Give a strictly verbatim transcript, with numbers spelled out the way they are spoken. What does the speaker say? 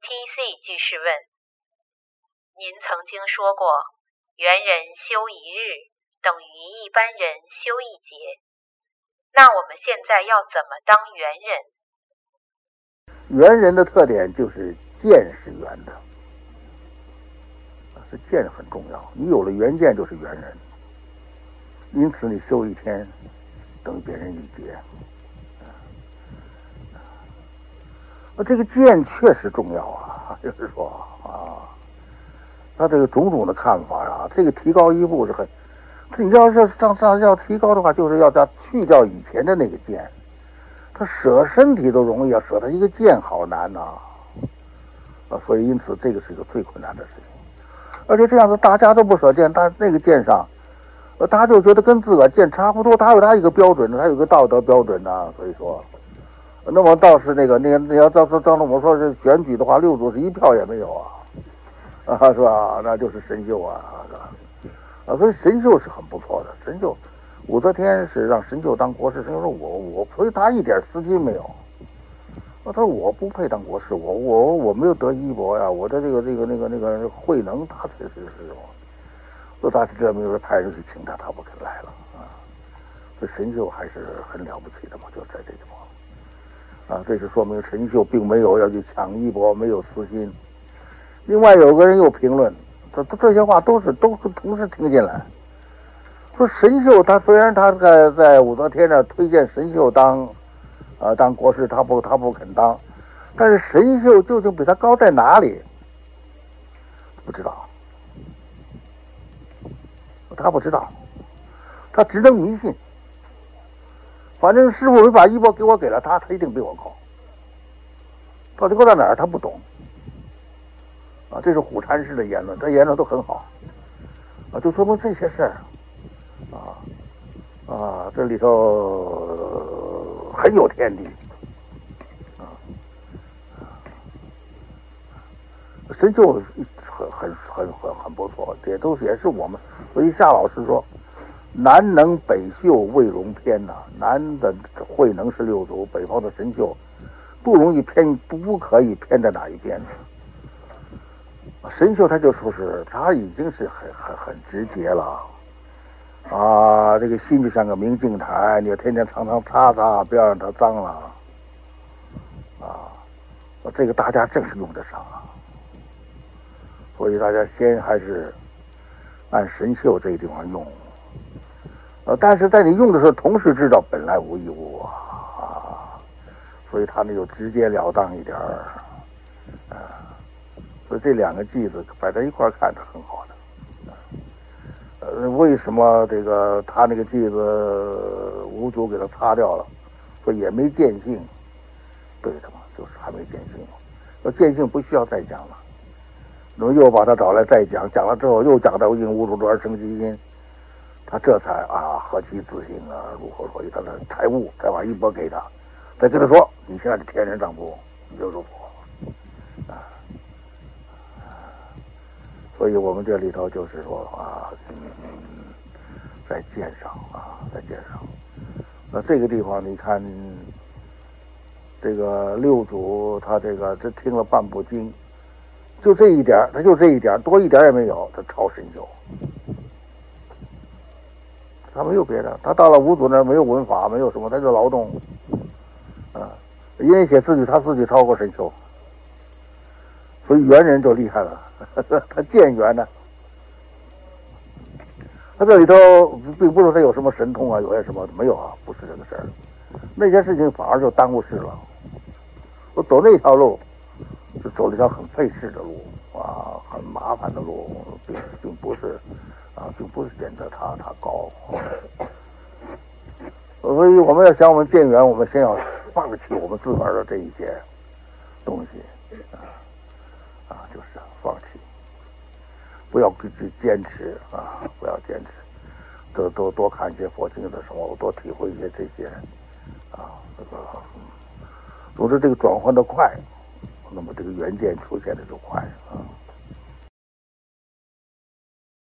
T C 居士问：您曾经说过，元人修一日等于一般人修一劫，那我们现在要怎么当元人？ 元人的特点就是见是圆的，这见很重要。你有了元见就是元人，因此你修一天等于别人一劫。那这个见确实重要啊，就是说啊，他这个种种的看法呀，这个提高一步是很，你要是上上要提高的话，就是要他去掉以前的那个见。他舍身体都容易，要舍他一个剑好难呐、啊！啊，所以因此这个是一个最困难的事情。而且这样子大家都不舍剑，他那个剑上，呃，他就觉得跟自个儿剑差不多，他有他一个标准的，他有一个道德标准呐、啊。所以说，那么倒是那个那个你要照照照我们说是选举的话，六祖是一票也没有啊，啊是吧？那就是神秀啊，是吧？啊，所以神秀是很不错的，神秀。武则天是让神秀当国师，神秀说我我，所以他一点私心没有。他说我不配当国师，我我我没有得衣钵呀，我的这个这个那个那个慧能他才是是什么？所以他是这么就是派人去请他，他不肯来了啊。所以神秀还是很了不起的嘛，就在这地方啊，这是说明神秀并没有要去抢衣钵，没有私心。另外有个人又评论，这这些话都是都同时听进来。说神秀他虽然他在在武则天那推荐神秀当，呃当国师，他不他不肯当，但是神秀究竟比他高在哪里？不知道，他不知道，他只能迷信。反正师傅没把衣钵给我给了他，他一定比我高。到底高在哪儿？他不懂。啊，这是虎禅师的言论，这言论都很好，啊，就说明这些事儿。啊啊，这里头、呃、很有天地啊！神秀很很很很很不错，这都是也是我们。所以夏老师说：“南能北秀未容偏呐、啊，南的慧能是六祖，北方的神秀不容易偏，不不可以偏在哪一边。神秀他就说是他已经是很很很直接了。”啊，这个心就像个明镜台，你要天天常常擦擦，不要让它脏了。啊，这个大家正是用得上啊。所以大家先还是按神秀这个地方用。呃，但是在你用的时候，同时知道本来无一物啊，啊，所以他呢就直截了当一点儿，啊，所以这两个句子摆在一块儿看是很好的。呃，为什么这个他那个句子五祖给他擦掉了？说也没见性，对的嘛，就是还没见性。要见性不需要再讲了，那么又把他找来再讲，讲了之后又讲到应五祖而生其心，他这才啊何其自信啊，如何何以他的财物，再把衣钵给他，再跟他说你现在是天人丈夫，你就入佛啊。所以我们这里头就是说啊，嗯，在剑上啊，在剑上。那这个地方你看，这个六祖他这个这听了半部经，就这一点，他就这一点，多一点也没有，他超神秀。他没有别的，他到了五祖那儿没有文法，没有什么，他就劳动，啊，因为写字据他自己超过神秀，所以元人就厉害了。他见元呢，他这里头并不是他有什么神通啊，有些什么没有啊，不是这个事儿。那些事情反而就耽误事了。我走那条路，是走了一条很费事的路啊，很麻烦的路，并并不是啊，并不是显得他他高。所以我们要想我们见元，我们先要放弃我们自个儿的这一些东西啊。啊，就是放弃，不要去坚持啊，不要坚持，多多多看一些佛经的什么，多体会一些这些啊，这个，总之这个转换的快，那么这个元件出现的就快啊。